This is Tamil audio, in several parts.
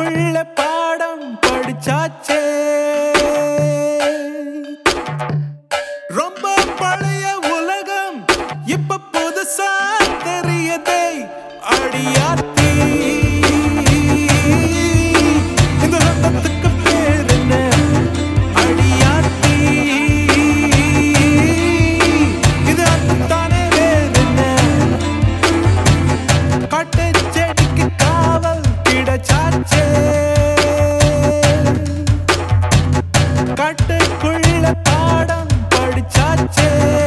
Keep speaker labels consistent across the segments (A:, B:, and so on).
A: காட்டுக்குள்ள பாடம் படிச்சாச்சே ரொம்ப பழைய உலகம் இப்ப புதுசா தெரியதே அடியாத்தி இந்த ரத்தத்துக்கு பேர் என்ன அடியாத்தி இது அத்தானே வேற என்ன காட்டு செடிக்கு காவல் கிடைச்சாச்சே காட்டுக்குள்ள பாடம் படிச்சாச்சே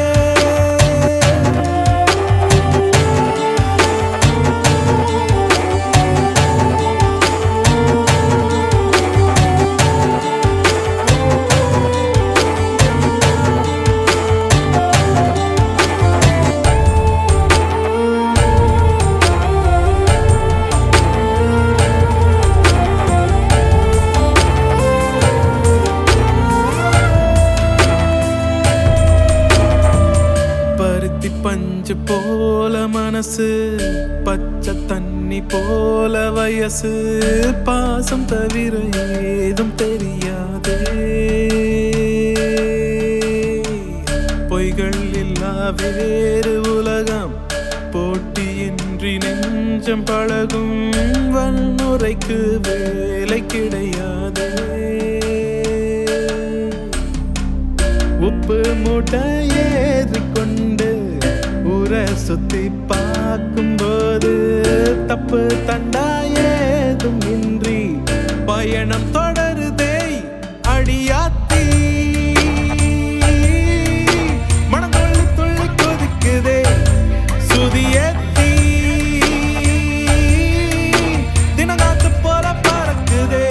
A: பருத்தி பஞ்சு போல மனசு பச்சை தண்ணி போல வயசு பாசம் தவிர ஏதும் தெரியாதே பொய்கள் இல்லா வேறு உலகம் போட்டியின்றி நெஞ்சம் பழகும் வன்முறைக்கு வேலை கிடையாதே உப்பு மூட்டை ஏறிக்கொண்டு ஊரை சுத்தி பார்க்கும்போது தப்பு தண்டா ஏதும் இன்றி பயணம் தொடருதே அடியாத்தி மனம் துள்ளி துள்ளி கொதிக்குதே சுதியேத்தி தினங்காத்து போல பறக்குதே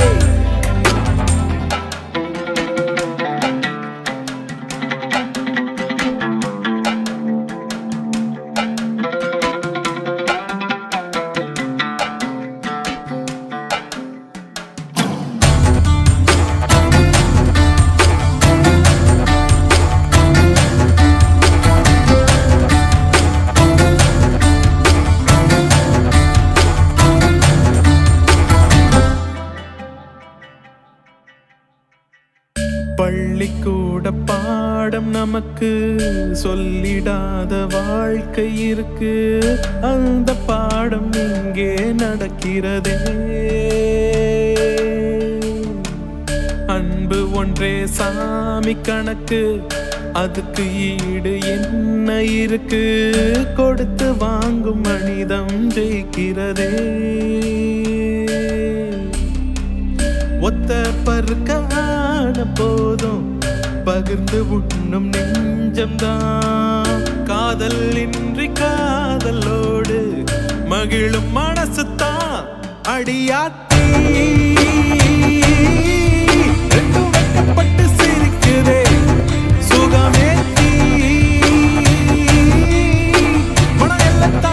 A: பள்ளிக்கூட பாடம் நமக்கு சொல்லிடாத வாழ்க்கை இருக்கு அந்த பாடம் இங்கே நடக்கிறதே அன்பு ஒன்றே சாமி கணக்கு அதுக்கு ஈடு என்ன இருக்கு கொடுத்து வாங்கும் மனிதம் ஜெயிக்கிறதே ஒத்த பருக்கான போதும் பகிர்ந்து உண்ணும் நெஞ்சம்தான் காதல் இன்றி காதலோடு மகிழும் மனசுதான் அடியாத்தி ரெண்டும் வெட்டப்பட்டு சிரிக்குதே சுகமேத்தி மனம் எல்லாம்